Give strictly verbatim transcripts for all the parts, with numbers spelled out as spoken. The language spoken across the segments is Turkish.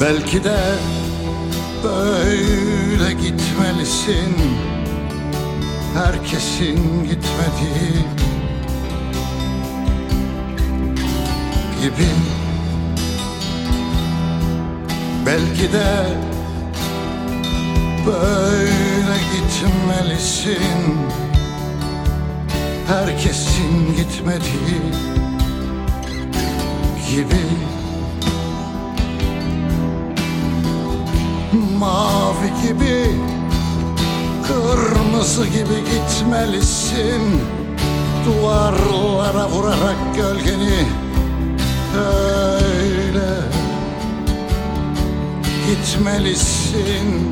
Belki de böyle gitmelisin, herkesin gitmediği gibi. Belki de böyle gitmelisin, herkesin gitmediği gibi. Mavi gibi, kırmızı gibi gitmelisin, duvarlara vurarak gölgeni. Öyle gitmelisin.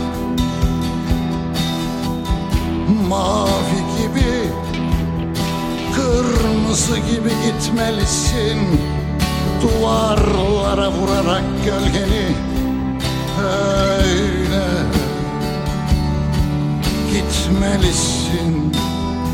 Mavi gibi, kırmızı gibi gitmelisin, duvarlara vurarak gölgeni. Öyle gitmelisin.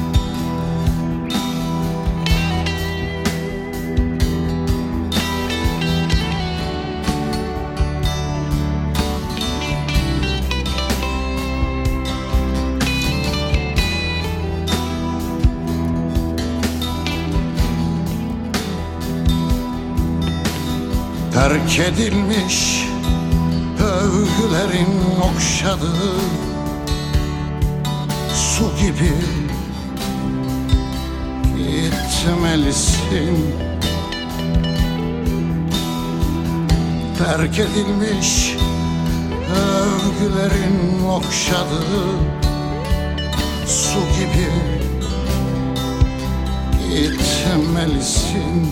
Terk edilmiş övgülerin okşadığı su gibi gitmelisin. Terk edilmiş övgülerin okşadığı su gibi gitmelisin.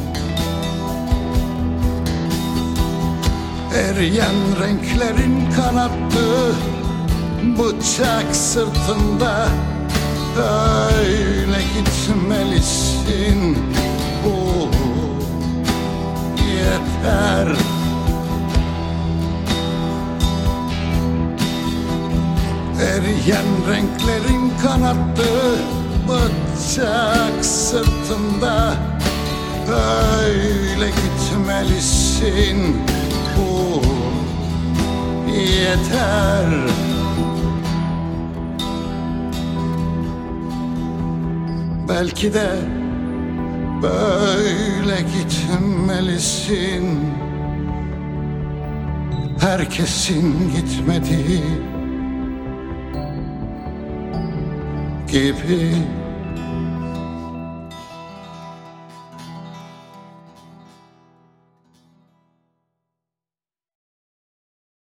Eriyen renklerin kanattığı bıçak sırtında öyle gitmelisin. Bu yeter. Eriyen renklerin kanattığı bıçak sırtında öyle gitmelisin. Bu yeter. Belki de böyle gitmelisin, herkesin gitmediği gibi.